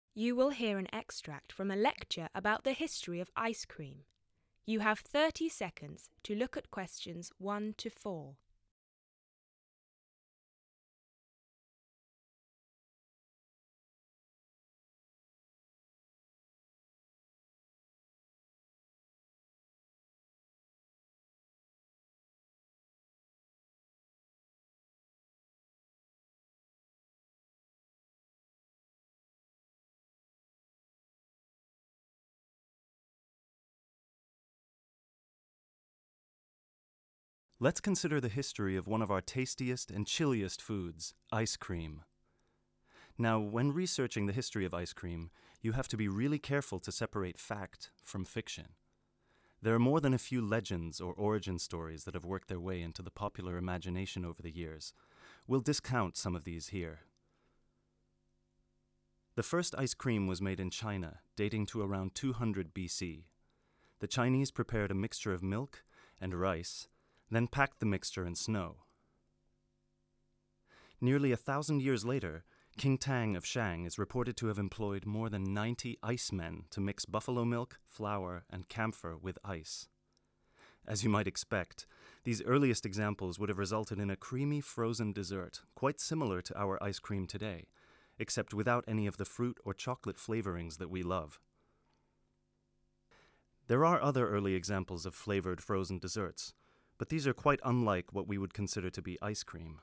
You will hear an extract from a lecture about the history of ice cream. You have 30 seconds to look at questions 1 to 4. Let's consider the history of one of our tastiest and chilliest foods, ice cream. Now, when researching the history of ice cream, you have to be really careful to separate fact from fiction. There are more than a few legends or origin stories that have worked their way into the popular imagination over the years. We'll discount some of these here. The first ice cream was made in China, dating to around 200 BC. The Chinese prepared a mixture of milk and rice, then packed the mixture in snow. Nearly 1,000 years later, King Tang of Shang is reported to have employed more than 90 ice men to mix buffalo milk, flour, and camphor with ice. As you might expect, these earliest examples would have resulted in a creamy frozen dessert, quite similar to our ice cream today, except without any of the fruit or chocolate flavorings that we love. There are other early examples of flavored frozen desserts, but these are quite unlike what we would consider to be ice cream.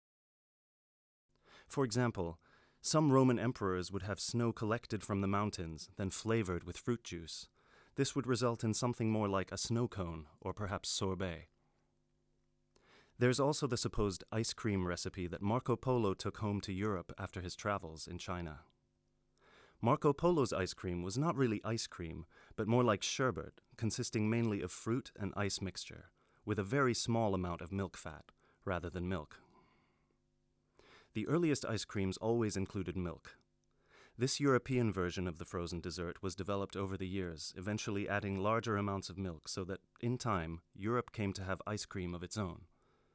For example, some Roman emperors would have snow collected from the mountains, then flavored with fruit juice. This would result in something more like a snow cone, or perhaps sorbet. There's also the supposed ice cream recipe that Marco Polo took home to Europe after his travels in China. Marco Polo's ice cream was not really ice cream, but more like sherbet, consisting mainly of fruit and ice mixture, with a very small amount of milk fat, rather than milk. The earliest ice creams always included milk. This European version of the frozen dessert was developed over the years, eventually adding larger amounts of milk so that, in time, Europe came to have ice cream of its own.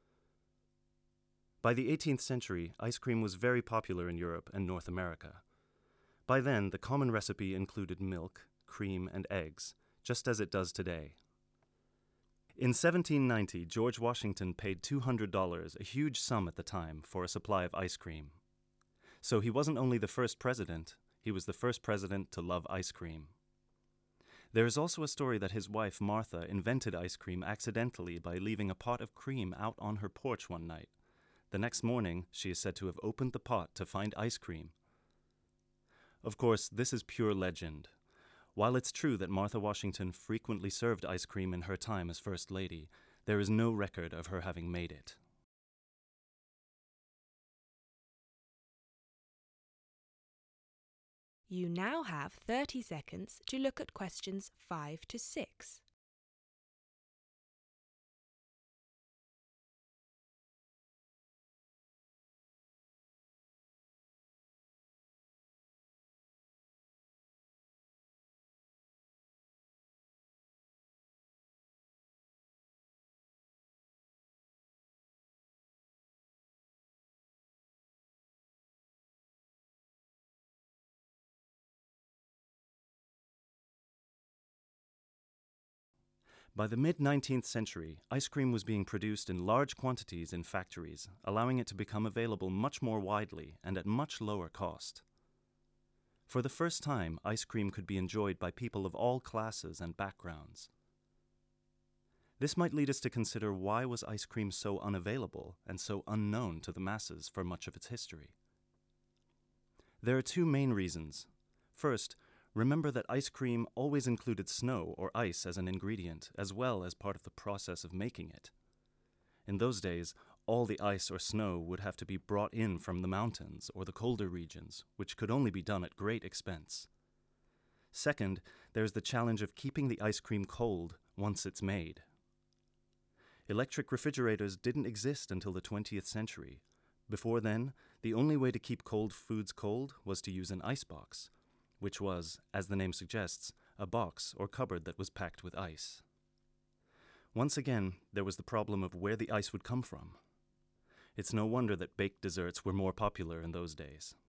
By the 18th century, ice cream was very popular in Europe and North America. By then, the common recipe included milk, cream, and eggs, just as it does today. In 1790, George Washington paid $200, a huge sum at the time, for a supply of ice cream. So he wasn't only the first president, he was the first president to love ice cream. There is also a story that his wife, Martha, invented ice cream accidentally by leaving a pot of cream out on her porch one night. The next morning, she is said to have opened the pot to find ice cream. Of course, this is pure legend. While it's true that Martha Washington frequently served ice cream in her time as First Lady, there is no record of her having made it. You now have 30 seconds to look at questions 5 to 6. By the mid-19th century, ice cream was being produced in large quantities in factories, allowing it to become available much more widely and at much lower cost. For the first time, ice cream could be enjoyed by people of all classes and backgrounds. This might lead us to consider why was ice cream so unavailable and so unknown to the masses for much of its history. There are two main reasons. First, remember that ice cream always included snow or ice as an ingredient, as well as part of the process of making it. In those days, all the ice or snow would have to be brought in from the mountains or the colder regions, which could only be done at great expense. Second, there's the challenge of keeping the ice cream cold once it's made. Electric refrigerators didn't exist until the 20th century. Before then, the only way to keep cold foods cold was to use an icebox, which was, as the name suggests, a box or cupboard that was packed with ice. Once again, there was the problem of where the ice would come from. It's no wonder that baked desserts were more popular in those days.